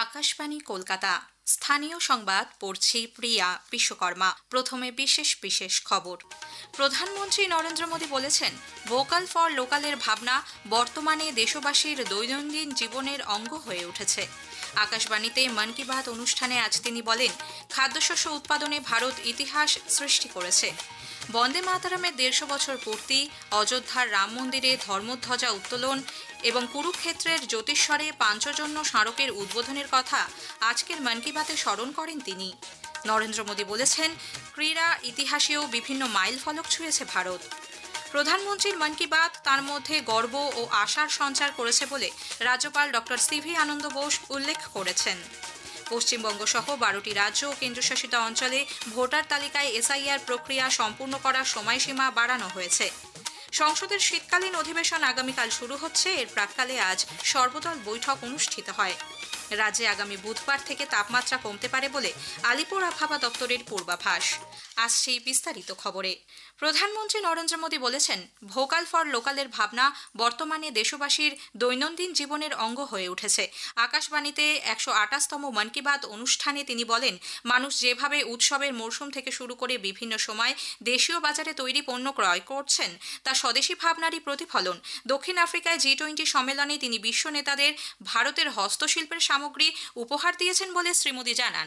আকাশবাণী কলকাতা স্থানীয় সংবাদ পড়ছি প্রিয়া বিশ্বকর্মা। প্রথমে বিশেষ বিশেষ খবর। প্রধানমন্ত্রী নরেন্দ্র মোদী বলেছেন, ভোকাল ফর লোকালের ভাবনা বর্তমানে দেশবাসীর দৈনন্দিন জীবনের অঙ্গ হয়ে উঠেছে। আকাশবাণীতে মন কি বাত অনুষ্ঠানে আজ তিনি বলেন, খাদ্যশস্য উৎপাদনে ভারত ইতিহাস সৃষ্টি করেছে। বন্দে মাতরমের 150 বছর পূর্তি, অযোধ্যার রাম মন্দিরে ধর্মধ্বজা উত্তোলন এবং কুরুক্ষেত্রের জ্যোতিষ্বরে পাঞ্চজন্য স্মারকের উদ্বোধনের কথা আজকের মন কি বাতে স্মরণ করেন তিনি। নরেন্দ্র মোদী বলেছেন, ক্রীড়া ইতিহাসেও বিভিন্ন মাইল ফলক ছুঁয়েছে ভারত। প্রধানমন্ত্রীর মন কি বাত তার মধ্যে গর্ব ও আশার সঞ্চার করেছে বলে রাজ্যপাল ডক্টর সিভি আনন্দ বোস উল্লেখ করেছেন। পশ্চিমবঙ্গ সহ 12টি রাজ্য ও কেন্দ্রশাসিত অঞ্চলে ভোটার তালিকায় এসআইআর প্রক্রিয়া সম্পূর্ণ করার সময়সীমা বাড়ানো হয়েছে। সংসদের শীতকালীন অধিবেশন আগামীকাল শুরু হচ্ছে। এর প্রাক্কালে আজ সর্বদল বৈঠক অনুষ্ঠিত হয়। রাজ্যে আগামী বুধবার থেকে তাপমাত্রা কমতে পারে বলে আলিপুর আবহাওয়া দপ্তরের পূর্বাভাস। আসছে বিস্তারিত খবরে। প্রধানমন্ত্রী নরেন্দ্র মোদী বলেছেন, ভোকাল ফর লোকালের ভাবনা বর্তমানে দেশবাসীর দৈনন্দিন জীবনের অঙ্গ হয়ে উঠেছে। আকাশবাণীতে 128তম মন কি বাত অনুষ্ঠানে তিনি বলেন, মানুষ যেভাবে উৎসবের মরশুম থেকে শুরু করে বিভিন্ন সময় দেশীয় বাজারে তৈরি পণ্য ক্রয় করছেন, তা স্বদেশী ভাবনারই প্রতিফলন। দক্ষিণ আফ্রিকায় G20 সম্মেলনে তিনি বিশ্ব নেতাদের ভারতের হস্তশিল্পের সামগ্রী উপহার দিয়েছেন বলে শ্রী মোদী জানান।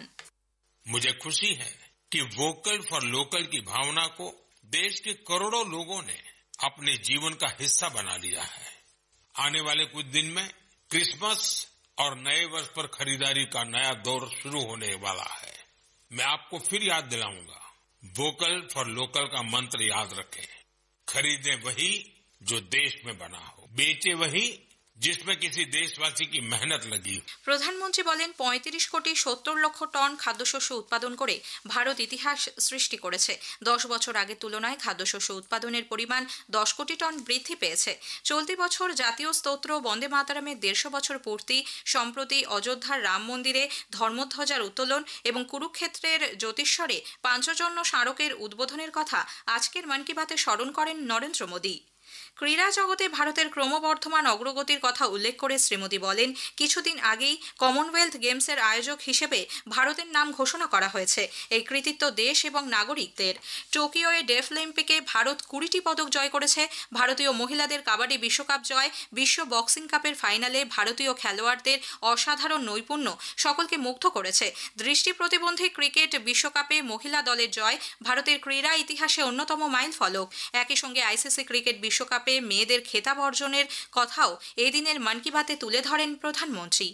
मुझे खुशी है कि वोकल फॉर लोकल की भावना को देश के करोड़ों लोगों ने अपने जीवन का हिस्सा बना लिया है। आने वाले कुछ दिन में क्रिसमस और नए वर्ष पर खरीदारी का नया दौर शुरू होने वाला है। मैं आपको फिर याद दिलाऊंगा, वोकल फॉर लोकल का मंत्र याद रखें। खरीदें वही जो देश में बना हो, बेचे वही जिसमें किसी देशवासी की मेहनत लगी। প্রধানমন্ত্রী বলেন, 35 কোটি 70 লক্ষ টন খাদ্যশস্য উৎপাদন করে ভারত ইতিহাস সৃষ্টি করেছে। 10 বছর আগের তুলনায় খাদ্যশস্য উৎপাদনের পরিমাণ 10 কোটি টন বৃদ্ধি পেয়েছে। চলতি বছর জাতীয় স্তোত্র বন্দে মাতরমের 150 বছর পূর্তি, সম্প্রতি অযোধ্যার রাম মন্দিরে ধর্মধ্বজার উত্তোলন এবং কুরুক্ষেত্রের জ্যোতিষ্বরে পাঞ্চজন্য স্মারকের উদ্বোধনের কথা আজকের মন কি বাতে স্মরণ করেন নরেন্দ্র মোদী। ক্রীড়া জগতে ভারতের ক্রমবর্ধমান অগ্রগতির কথা উল্লেখ করে শ্রী মোদী বলেন, কিছুদিন আগেই কমনওয়েলথ গেমসের আয়োজক হিসেবে ভারতের নাম ঘোষণা করা হয়েছে। এই কৃতিত্ব দেশ এবং নাগরিকদের। টোকিওয়ে ডেফলিম্পিকে ভারত 20টি পদক জয় করেছে। ভারতীয় মহিলাদের কাবাডি বিশ্বকাপ জয়, বিশ্ব বক্সিং কাপের ফাইনালে ভারতীয় খেলোয়াড়দের অসাধারণ নৈপুণ্য সকলকে মুগ্ধ করেছে। দৃষ্টি প্রতিবন্ধী ক্রিকেট বিশ্বকাপে মহিলা দলের জয় ভারতের ক্রীড়া ইতিহাসে অন্যতম মাইল ফলক। একই সঙ্গে আইসিসি ক্রিকেট বিশ্বকাপে মেয়েদের খেতাব অর্জনের কথাও এই দিনের মন কি বাতে তুলে ধরেন প্রধানমন্ত্রী।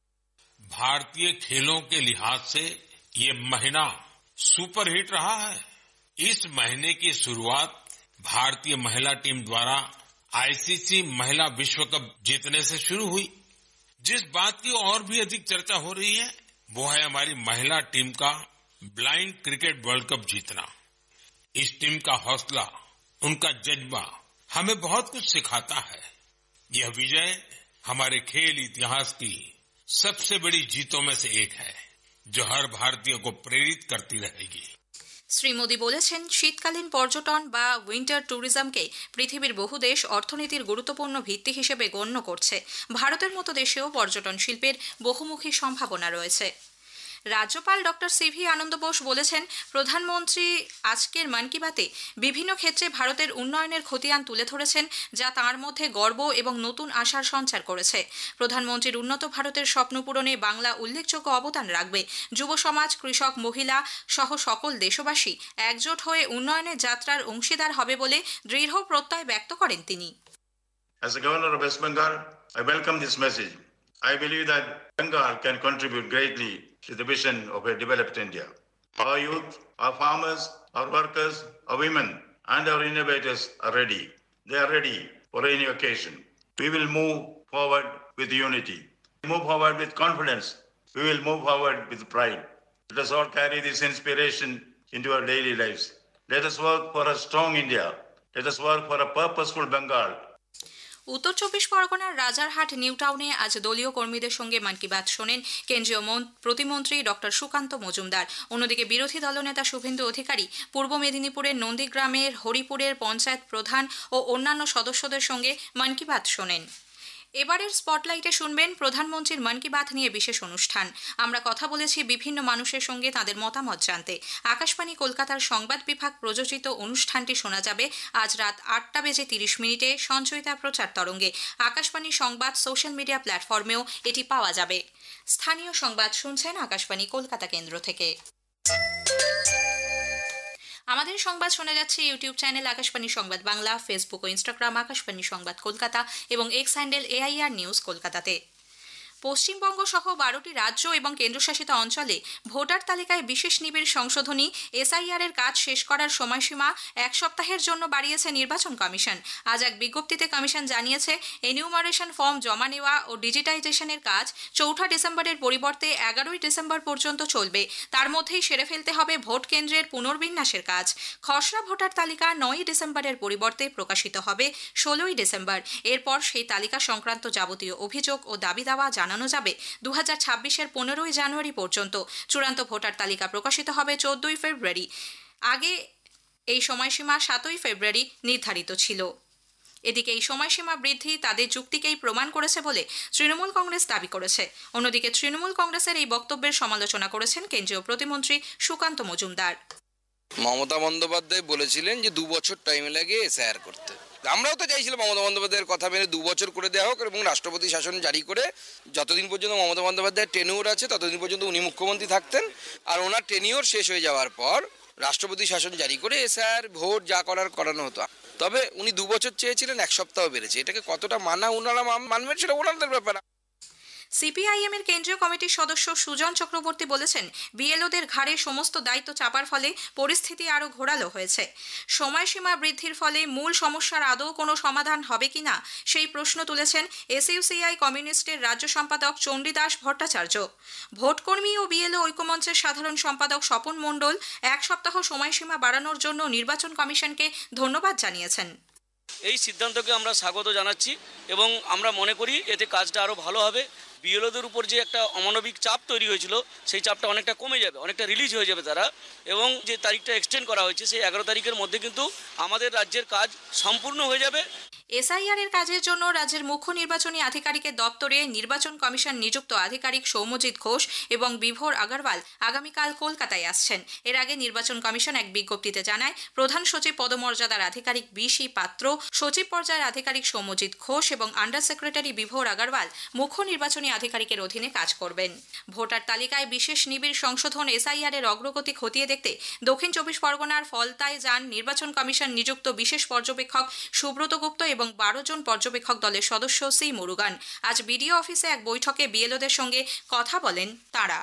भारतीय खेलों के लिहाज से ये महीना सुपरहिट रहा है। इस महीने की शुरुआत भारतीय महिला टीम द्वारा आईसीसी महिला विश्व कप जीतने से शुरू हुई। जिस बात की और भी अधिक चर्चा हो रही है, वो है हमारी महिला टीम का ब्लाइंड क्रिकेट वर्ल्ड कप जीतना। इस टीम का हौसला, उनका जज्बा हमें बहुत कुछ सिखाता है। यह विजय हमारे खेल इतिहास की सबसे बड़ी जीतों में से एक है, जो हर भारतीय को प्रेरित करती रहेगी। শ্রী মোদী বলেছেন, শীতকালীন পর্যটন বা উইন্টার ট্যুরিজমকে পৃথিবীর বহু দেশ অর্থনীতির গুরুত্বপূর্ণ ভিত্তি হিসেবে গণ্য করছে। ভারতের মতো দেশেও পর্যটন শিল্পের বহুমুখী সম্ভাবনা রয়েছে। রাজ্যপাল ডক্টর সিভি আনন্দ বোস বলেছেন, প্রধানমন্ত্রী আজকের মন কি বাতে বিভিন্ন ক্ষেত্রে ভারতের উন্নয়নের খতিয়ান তুলে ধরেছেন, যা তাঁর মধ্যে গর্ব এবং নতুন আশার সঞ্চার করেছে। প্রধানমন্ত্রীর উন্নত ভারতের স্বপ্ন পূরণে বাংলা উল্লেখযোগ্য অবদান রাখবে। যুব সমাজ, কৃষক, মহিলা সহ সকল দেশবাসী একজোট হয়ে উন্নয়নের যাত্রার অংশীদার হবে বলে দৃঢ় প্রত্যয় ব্যক্ত করেন তিনি। As the Governor of West Bengal, I welcome this message. I believe that Bengal can contribute greatly to the vision of a developed India. Our youth, our farmers, our workers, our women, and our innovators are ready. They are ready for any occasion. We will move forward with unity. Move forward with confidence. We will move forward with pride. Let us all carry this inspiration into our daily lives. Let us work for a strong India. Let us work for a purposeful Bengal. উত্তর 24 পরগনার Rajarhat new টাউনে আজ দলীয় কর্মীদের সঙ্গে মন কি বাত শোনেন কেন্দ্রীয় প্রতিমন্ত্রী ডক্টর সুকান্ত মজুমদার। অন্যদিকে বিরোধী দলনেতা শুভেন্দু অধিকারী পূর্ব মেদিনীপুরের নন্দীগ্রামের হরিপুরের পঞ্চায়েত প্রধান ও অন্যান্য সদস্যদের সঙ্গে মন কি বাত শোনেন। এবারের স্পটলাইটে শুনবেন প্রধানমন্ত্রীর মন কি বাত নিয়ে বিশেষ অনুষ্ঠান। আমরা কথা বলেছি বিভিন্ন মানুষের সঙ্গে তাদের মতামত জানতে। আকাশবাণী কলকাতার সংবাদ বিভাগ প্রযোজিত অনুষ্ঠানটি শোনা যাবে আজ রাত 8:30 সঞ্চয়িতা প্রচার তরঙ্গে। আকাশবাণী সংবাদ সোশ্যাল মিডিয়া প্ল্যাটফর্মেও এটি পাওয়া যাবে। স্থানীয় সংবাদ শুনছেন আকাশবাণী কলকাতা কেন্দ্র থেকে। আমাদের সংবাদ শোনা যাচ্ছে YouTube channel Akashvani Sangbad Bangla, Facebook ও ইনস্টাগ্রাম আকাশবাণী সংবাদ কলকাতা এবং এক্স হ্যান্ডেল AIR নিউজ কলকাতাতে। পশ্চিমবঙ্গ সহ 12টি রাজ্য এবং কেন্দ্রশাসিত অঞ্চলে ভোটার তালিকায় বিশেষ নিবিড় সংশোধনী SIR এর কাজ শেষ করার সময়সীমা 1 সপ্তাহের জন্য বাড়িয়েছে নির্বাচন কমিশন। আজ এক বিজ্ঞপ্তিতে কমিশন জানিয়েছে, এনিউমারেশন ফর্ম জমা নেওয়া ও ডিজিটাইজেশনের কাজ 4 ডিসেম্বরের পরিবর্তে 11 ডিসেম্বর পর্যন্ত চলবে। তার মধ্যেই সেরে ফেলতে হবে ভোট কেন্দ্রের পুনর্বিন্যাসের কাজ। খসড়া ভোটার তালিকা 9 ডিসেম্বরের পরিবর্তে প্রকাশিত হবে 16 ডিসেম্বর। এরপর সেই তালিকা সংক্রান্ত যাবতীয় অভিযোগ ও দাবি দাওয়া জানানো যাবে 2026-এর 15 জানুয়ারি পর্যন্ত। চূড়ান্ত ভোটার তালিকা প্রকাশিত হবে 14 ফেব্রুয়ারি। আগে এই সময়সীমা 7 ফেব্রুয়ারি নির্ধারিত ছিল। এদিকে এই সময়সীমা বৃদ্ধি তাদের যুক্তিকেই প্রমাণ করেছে বলে তৃণমূল কংগ্রেস দাবি করেছে। অন্যদিকে তৃণমূল কংগ্রেসের এই বক্তব্যের সমালোচনা করেছেন কেন্দ্রীয় প্রতিমন্ত্রী সুকান্ত মজুমদার। মমতা বন্দ্যোপাধ্যায় বলেছিলেন যে 2 বছর টাইম লাগে SIR করতে। আমরাও তো চাইছিলাম মমতা বন্দ্যোপাধ্যায়ের কথা মেনে 2 বছর করে দেওয়া হোক এবং রাষ্ট্রপতি শাসন জারি করে যতদিন পর্যন্ত মমতা বন্দ্যোপাধ্যায়ের টেনিউর আছে ততদিন পর্যন্ত উনি মুখ্যমন্ত্রী থাকতেন, আর ওনার টেনিউর শেষ হয়ে যাওয়ার পর রাষ্ট্রপতি শাসন জারি করে SIR ভোট যা করানো হতো। তবে উনি 2 বছর চেয়েছিলেন, 1 সপ্তাহ বেড়েছে। এটাকে কতটা ওনারা মানবেন সেটা ওনাদের ব্যাপার। CPIM এর কেন্দ্রীয় কমিটির সদস্য সুজন চক্রবর্তী বলেছেন, BLOদের ঘাড়ে সমস্ত দায়িত্ব চাপার ফলে পরিস্থিতি আরও ঘোরালো হয়েছে। সময়সীমা বৃদ্ধির ফলে মূল সমস্যার আদৌ কোনো সমাধান হবে কিনা সেই প্রশ্ন তুলেছেন SUCI কমিউনিস্টের রাজ্য সম্পাদক চণ্ডীদাস ভট্টাচার্য। ভোটকর্মী ও BLO ঐক্যমঞ্চের সাধারণ সম্পাদক স্বপন মণ্ডল 1 সপ্তাহ সময়সীমা বাড়ানোর জন্য নির্বাচন কমিশনকে ধন্যবাদ জানিয়েছেন। এই সিদ্ধান্তকে আমরা স্বাগত জানাচ্ছি এবং আমরা মনে করি এতে কাজটা আরও ভালো হবে। BLOদের উপর যে একটা অমানবিক চাপ তৈরি হয়েছিল সেই চাপটা অনেকটা কমে যাবে, অনেকটা রিলিজ হয়ে যাবে তারা, এবং যে তারিখটা এক্সটেন্ড করা হয়েছে সেই 11 তারিখের মধ্যে কিন্তু আমাদের রাজ্যের কাজ সম্পূর্ণ হয়ে যাবে। SIR এর কাজের জন্য রাজ্যের মুখ্য নির্বাচনী আধিকারিকের দপ্তরে নির্বাচন কমিশন নিযুক্ত আধিকারিক সৌম্যজিৎ ঘোষ এবং বিভোর আগরওয়াল আগামীকাল কলকাতায় আসছেন। এর আগে নির্বাচন কমিশন এক বিজ্ঞপ্তিতে জানায়, প্রধান সচিব পদমর্যাদার আধিকারিক BC পাত্র, সচিব পর্যায়ের আধিকারিক সৌম্যজিৎ ঘোষ এবং আন্ডার সেক্রেটারি বিভোর আগরওয়াল মুখ্য নির্বাচনী আধিকারিকের অধীনে কাজ করবেন। ভোটার তালিকায় বিশেষ নিবিড় সংশোধন SIR এর অগ্রগতি খতিয়ে দেখতে দক্ষিণ 24 পরগনার ফলতায় যান নির্বাচন কমিশন নিযুক্ত বিশেষ পর্যবেক্ষক সুব্রত গুপ্ত এবং 12 জন পর্যবেক্ষক দলের সদস্য C মুরুগান। আজ BDO অফিসে এক বৈঠকে BLOদের সঙ্গে কথা বলেন তারা।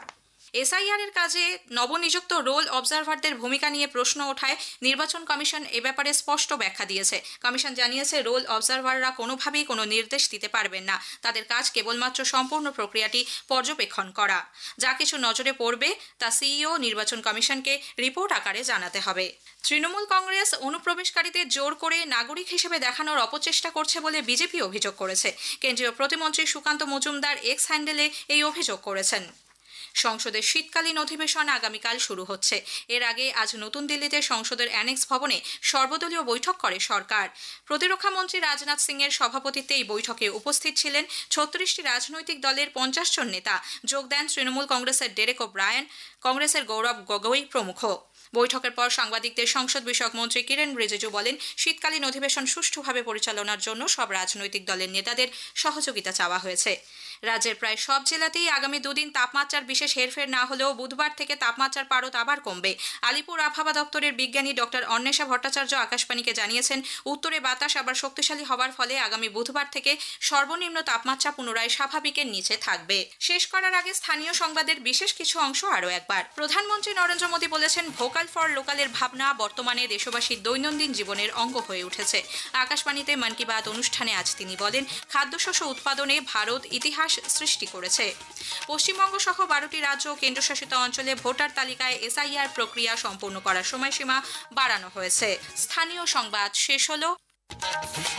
SIR এর কাজে নবনিযুক্ত রোল অবজারভারদের ভূমিকা নিয়ে প্রশ্ন ওঠায় নির্বাচন কমিশন এ ব্যাপারে স্পষ্ট ব্যাখ্যা দিয়েছে। কমিশন জানিয়েছে, রোল অবজারভাররা কোনোভাবেই কোনো নির্দেশ দিতে পারবেন না। তাদের কাজ কেবলমাত্র সম্পূর্ণ প্রক্রিয়াটি পর্যবেক্ষণ করা। যা কিছু নজরে পড়বে তা CEO নির্বাচন কমিশনকে রিপোর্ট আকারে জানাতে হবে। তৃণমূল কংগ্রেস অনুপ্রবেশকারীদের জোর করে নাগরিক হিসেবে দেখানোর অপচেষ্টা করছে বলে বিজেপি অভিযোগ করেছে। কেন্দ্রীয় প্রতিমন্ত্রী সুকান্ত মজুমদার এক্স হ্যান্ডেলে এই অভিযোগ করেছেন। সংসদের শীতকালীন অধিবেশন আগামীকাল শুরু হচ্ছে। এর আগে আজ নতুন দিল্লিতে সংসদের অ্যানেক্স ভবনে সর্বদলীয় বৈঠক করে সরকার। প্রতিরক্ষা মন্ত্রী রাজনাথ সিং এর সভাপতিত্বে এই বৈঠকে উপস্থিত ছিলেন 36টি রাজনৈতিক দলের 50 জন নেতা। যোগ দেন তৃণমূল কংগ্রেসের ডেরেক ওব্রায়েন, কংগ্রেসের গৌরব গগৈ প্রমুখ। বৈঠকের পর সাংবাদিকদের সংসদ বিষয়ক মন্ত্রী কিরেন রিজিজু বলেন, শীতকালীন অধিবেশন সুষ্ঠুভাবে পরিচালনার জন্য সব রাজনৈতিক দলের নেতাদের সহযোগিতা চাওয়া হয়েছে। রাজ্যের প্রায় সব জেলাতেই আগামী 2 দিন তাপমাত্রার বিশেষ হেরফের না হলেও বুধবার থেকে তাপমাত্রার পারদ আবার কমবে। আলিপুর আবহাওয়া দপ্তরের বিজ্ঞানী ডক্টর অন্বেষা ভট্টাচার্য আকাশবাণীকে জানিয়েছেন, উত্তরে বাতাস আবার শক্তিশালী হওয়ার ফলে আগামী বুধবার থেকে সর্বনিম্ন তাপমাত্রা পুনরায় স্বাভাবিকের নিচে থাকবে। শেষ করার আগে স্থানীয় সংবাদের বিশেষ কিছু অংশ আরও একবার। প্রধানমন্ত্রী নরেন্দ্র মোদী বলেছেন, ভোকাল ফর লোকালের ভাবনা বর্তমানে দেশবাসীর দৈনন্দিন জীবনের অঙ্গ হয়ে উঠেছে। আকাশবাণীতে মন কি বাত অনুষ্ঠানে আজ তিনি বলেন, খাদ্যশস্য উৎপাদনে ভারত ইতিহাস সৃষ্টি করেছে। পশ্চিমবঙ্গ সহ 12টি রাজ্য ও কেন্দ্রশাসিত অঞ্চলে ভোটার তালিকায় SIR প্রক্রিয়া সম্পূর্ণ করার সময়সীমা বাড়ানো হয়েছে। স্থানীয় সংবাদ শেষ হলো।